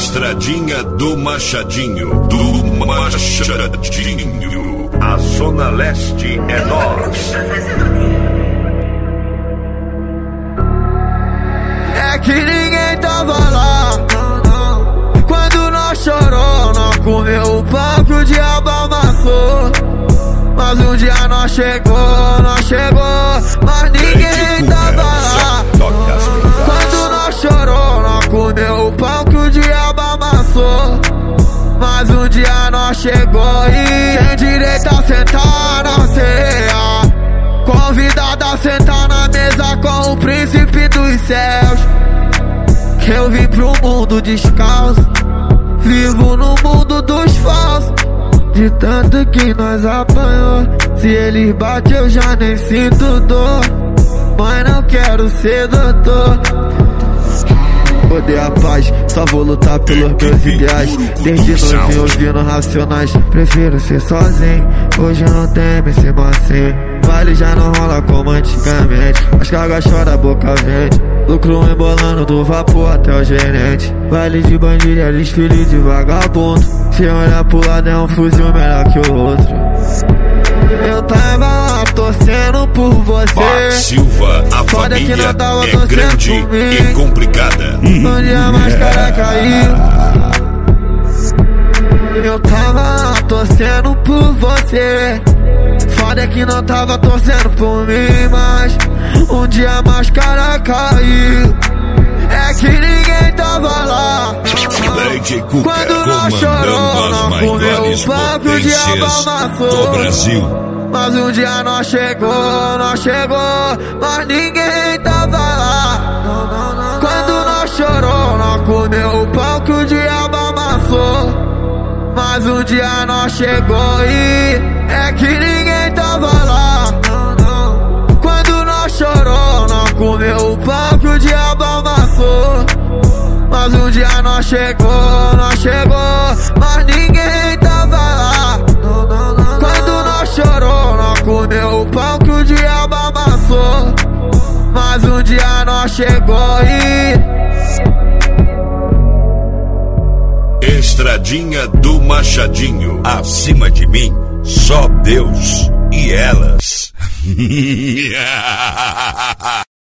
Estradinha do Machadinho, do Machadinho. A Zona Leste é nós. É que ninguém tava lá quando nós chorou, nós comeu o pão que o diabo amassou. Mas um dia nós chegou, mas ninguém tava lá quando nós chorou, nós comeu o pão que o diabo amassou. Mas um dia nós chegou e tem direito a sentar na ceia, convidado a sentar na mesa com o príncipe dos céus. Que eu vim pro mundo descalço, vivo no mundo dos falsos. De tanto que nós apanhou, se eles batem eu já nem sinto dor. Mas não quero ser doutor. Odeio a paz, só vou lutar pelos meus ideais. Desde novinho ouvindo Racionais, prefiro ser sozinho. Hoje eu não tenho esse macinho. Vale já não rola como antigamente. As cargas choram, a boca vende. Lucro embolando do vapor até o gerente. Vale de bandido é desfile de vagabundo. Se olhar pro lado é um fuzil melhor que o outro. Eu tava lá torcendo por você. Mar Silva, a família é grande e complicada. Um dia a máscara caiu. Eu tava lá torcendo por você. Foda que não tava torcendo por mim, mas um dia a máscara caiu. É que ninguém tava lá quando nós chorou, nós comeu o pão que o diabo amassou. Do Brasil. Mas um dia nós chegou, mas ninguém tava lá quando nós chorou, nós comeu o pão que o diabo amassou. Mas um dia nós chegou e é que ninguém tava lá quando nós chorou, nós comeu o pão que o diabo amassou. Mas um dia nós chegou, mas ninguém tava lá quando nós chorou, nós comeu o pão que o diabo amassou. Mas um dia nós chegou e Estradinha do Machadinho. Acima de mim, só Deus e elas.